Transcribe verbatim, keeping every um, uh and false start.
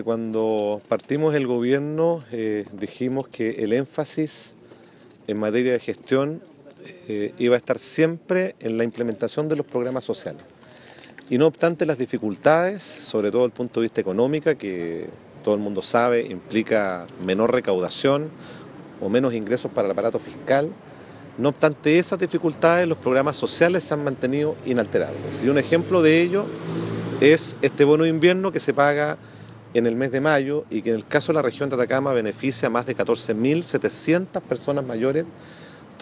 Cuando partimos el gobierno eh, dijimos que el énfasis en materia de gestión eh, iba a estar siempre en la implementación de los programas sociales. Y no obstante las dificultades, sobre todo desde el punto de vista económico, que todo el mundo sabe implica menor recaudación o menos ingresos para el aparato fiscal, no obstante esas dificultades, los programas sociales se han mantenido inalterables. Y un ejemplo de ello es este bono de invierno que se paga en el mes de mayo y que en el caso de la región de Atacama beneficia a más de catorce mil setecientas personas mayores